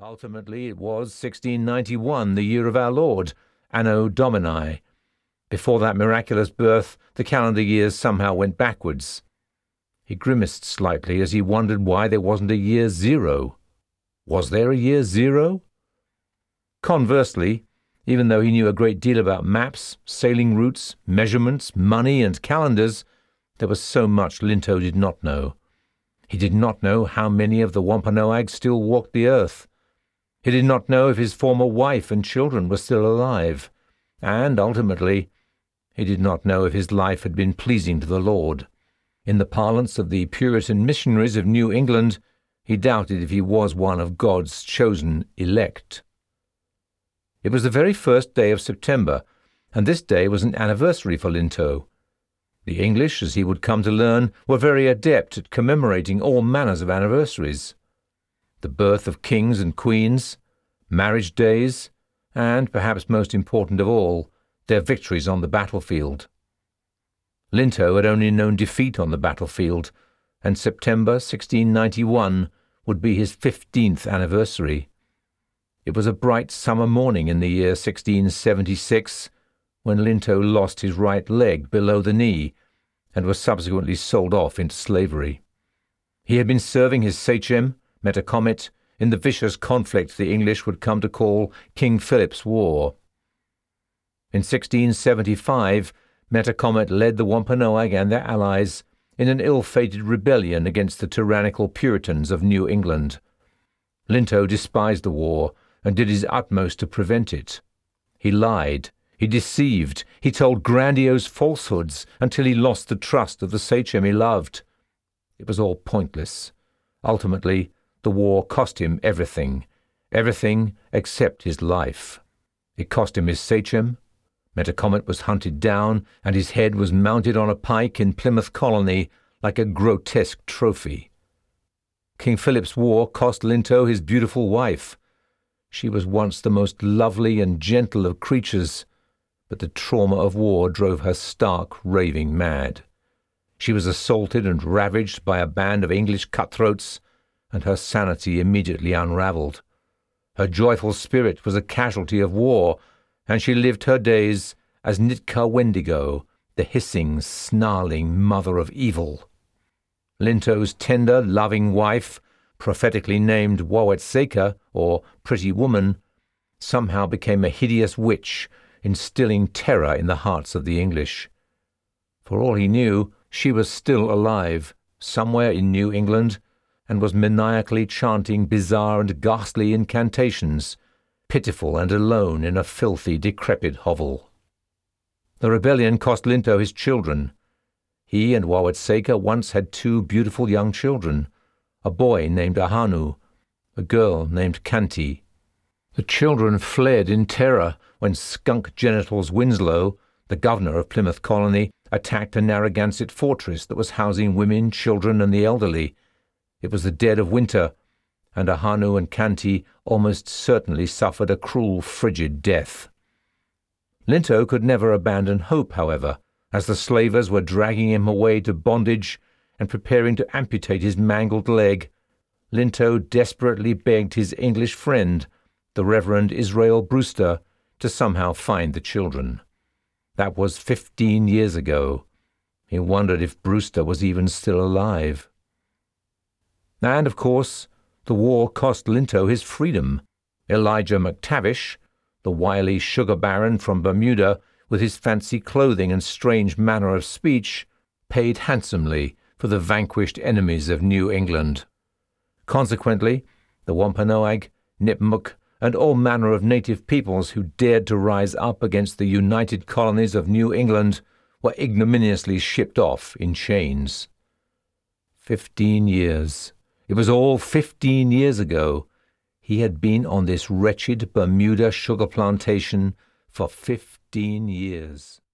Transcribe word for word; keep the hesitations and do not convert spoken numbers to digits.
Ultimately, it was sixteen ninety-one, the year of our Lord, Anno Domini. Before that miraculous birth, the calendar years somehow went backwards. He grimaced slightly as he wondered why there wasn't a year zero. Was there a year zero? Conversely, even though he knew a great deal about maps, sailing routes, measurements, money, and calendars, there was so much Linto did not know. He did not know how many of the Wampanoag still walked the earth. He did not know if his former wife and children were still alive. And, ultimately, he did not know if his life had been pleasing to the Lord. In the parlance of the Puritan missionaries of New England, he doubted if he was one of God's chosen elect. It was the very first day of September, and this day was an anniversary for Linto. The English, as he would come to learn, were very adept at commemorating all manners of anniversaries. The birth of kings and queens, marriage days, and, perhaps most important of all, their victories on the battlefield. Linto had only known defeat on the battlefield, and September sixteen ninety-one would be his fifteenth anniversary. It was a bright summer morning in the year sixteen seventy-six, when Linto lost his right leg below the knee and was subsequently sold off into slavery. He had been serving his sachem, Metacomet, in the vicious conflict the English would come to call King Philip's War. In sixteen seventy-five, Metacomet led the Wampanoag and their allies in an ill-fated rebellion against the tyrannical Puritans of New England. Linto despised the war and did his utmost to prevent it. He lied, he deceived, he told grandiose falsehoods until he lost the trust of the sachem he loved. It was all pointless. Ultimately, the war cost him everything, everything except his life. It cost him his sachem. Metacomet was hunted down, and his head was mounted on a pike in Plymouth Colony like a grotesque trophy. King Philip's War cost Linto his beautiful wife. She was once the most lovely and gentle of creatures, but the trauma of war drove her stark, raving mad. She was assaulted and ravaged by a band of English cutthroats, and her sanity immediately unravelled. Her joyful spirit was a casualty of war, and she lived her days as Nitka Wendigo, the hissing, snarling mother of evil. Linto's tender, loving wife, prophetically named Wawetseka, or Pretty Woman, somehow became a hideous witch, instilling terror in the hearts of the English. For all he knew, she was still alive, somewhere in New England, and was maniacally chanting bizarre and ghastly incantations, pitiful and alone in a filthy, decrepit hovel. The rebellion cost Linto his children. He and Wawetseka once had two beautiful young children, a boy named Ahanu, a girl named Kanti. The children fled in terror when Skunk Genitals Winslow, the governor of Plymouth Colony, attacked a Narragansett fortress that was housing women, children, and the elderly. It was the dead of winter, and Ahanu and Kanti almost certainly suffered a cruel, frigid death. Linto could never abandon hope, however, as the slavers were dragging him away to bondage and preparing to amputate his mangled leg. Linto desperately begged his English friend, the Reverend Israel Brewster, to somehow find the children. That was fifteen years ago. He wondered if Brewster was even still alive. And, of course, the war cost Linto his freedom. Elijah McTavish, the wily sugar baron from Bermuda, with his fancy clothing and strange manner of speech, paid handsomely for the vanquished enemies of New England. Consequently, the Wampanoag, Nipmuc, and all manner of native peoples who dared to rise up against the united colonies of New England were ignominiously shipped off in chains. Fifteen years. It was all fifteen years ago. He had been on this wretched Bermuda sugar plantation for fifteen years.